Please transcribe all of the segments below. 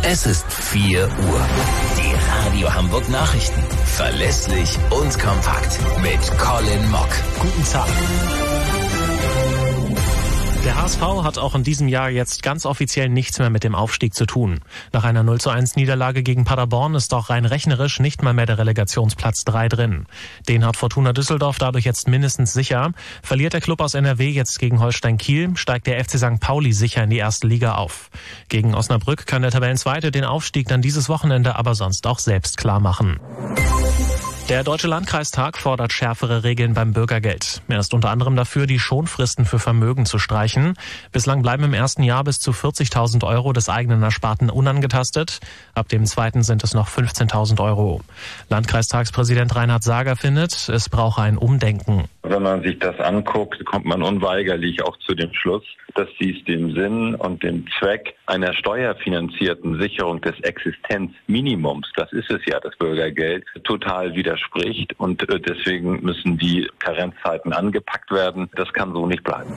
Es ist 4 Uhr. Die Radio Hamburg Nachrichten. Verlässlich und kompakt. Mit Colin Mock. Guten Tag. Der HSV hat auch in diesem Jahr jetzt ganz offiziell nichts mehr mit dem Aufstieg zu tun. Nach einer 0:1 Niederlage gegen Paderborn ist auch rein rechnerisch nicht mal mehr der Relegationsplatz 3 drin. Den hat Fortuna Düsseldorf dadurch jetzt mindestens sicher. Verliert der Klub aus NRW jetzt gegen Holstein Kiel, steigt der FC St. Pauli sicher in die erste Liga auf. Gegen Osnabrück kann der Tabellenzweite den Aufstieg dann dieses Wochenende aber sonst auch selbst klar machen. Der Deutsche Landkreistag fordert schärfere Regeln beim Bürgergeld. Er ist unter anderem dafür, die Schonfristen für Vermögen zu streichen. Bislang bleiben im ersten Jahr bis zu 40.000 Euro des eigenen Ersparten unangetastet. Ab dem zweiten sind es noch 15.000 Euro. Landkreistagspräsident Reinhard Sager findet, es brauche ein Umdenken. Wenn man sich das anguckt, kommt man unweigerlich auch zu dem Schluss, dass dies dem Sinn und dem Zweck einer steuerfinanzierten Sicherung des Existenzminimums, das ist es ja, das Bürgergeld, total widerspricht. Und deswegen müssen die Karenzzeiten angepackt werden. Das kann so nicht bleiben.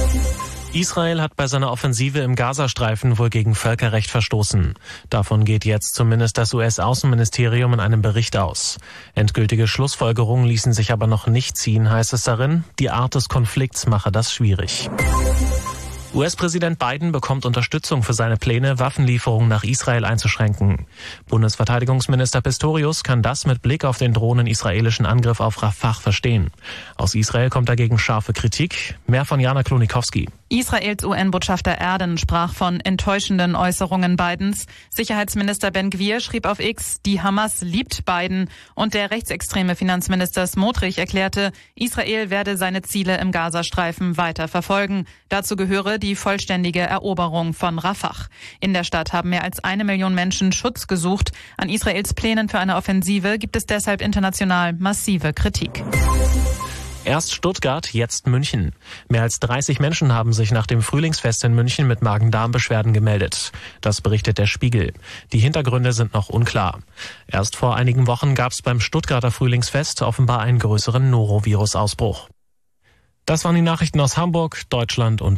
Israel hat bei seiner Offensive im Gazastreifen wohl gegen Völkerrecht verstoßen. Davon geht jetzt zumindest das US-Außenministerium in einem Bericht aus. Endgültige Schlussfolgerungen ließen sich aber noch nicht ziehen, heißt es darin. Die Art des Konflikts mache das schwierig. US-Präsident Biden bekommt Unterstützung für seine Pläne, Waffenlieferungen nach Israel einzuschränken. Bundesverteidigungsminister Pistorius kann das mit Blick auf den drohenden israelischen Angriff auf Rafah verstehen. Aus Israel kommt dagegen scharfe Kritik. Mehr von Jana Klonikowski. Israels UN-Botschafter Erden sprach von enttäuschenden Äußerungen Bidens. Sicherheitsminister Ben-Gvir schrieb auf X, die Hamas liebt Biden. Und der rechtsextreme Finanzminister Smotrich erklärte, Israel werde seine Ziele im Gazastreifen weiter verfolgen. Dazu gehöre die vollständige Eroberung von Rafah. In der Stadt haben mehr als 1 Million Menschen Schutz gesucht. An Israels Plänen für eine Offensive gibt es deshalb international massive Kritik. Erst Stuttgart, jetzt München. Mehr als 30 Menschen haben sich nach dem Frühlingsfest in München mit Magen-Darm-Beschwerden gemeldet. Das berichtet der Spiegel. Die Hintergründe sind noch unklar. Erst vor einigen Wochen gab es beim Stuttgarter Frühlingsfest offenbar einen größeren Norovirus-Ausbruch. Das waren die Nachrichten aus Hamburg, Deutschland und